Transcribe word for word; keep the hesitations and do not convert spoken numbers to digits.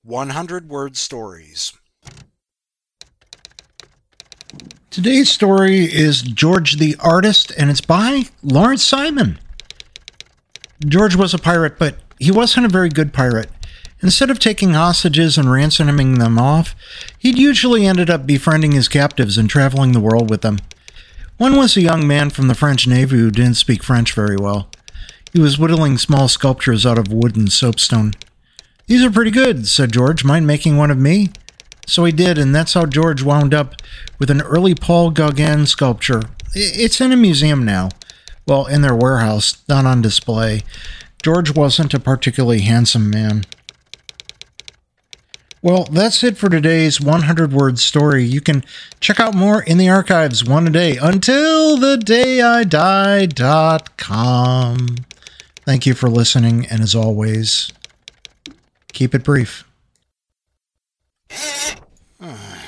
one hundred word stories. Today's story is George the Artist, and it's by Lawrence Simon. George was a pirate, but he wasn't a very good pirate. Instead of taking hostages and ransoming them off, he'd usually ended up befriending his captives and traveling the world with them. One was a young man from the French Navy who didn't speak French very well. He was whittling small sculptures out of wood and soapstone. "These are pretty good," said George. "Mind making one of me?" So he did, and that's how George wound up with an early Paul Gauguin sculpture. It's in a museum now. Well, in their warehouse, not on display. George wasn't a particularly handsome man. Well, that's it for today's one hundred word story. You can check out more in the archives, one a day, until the day I die dot com. Thank you for listening, and as always, keep it brief.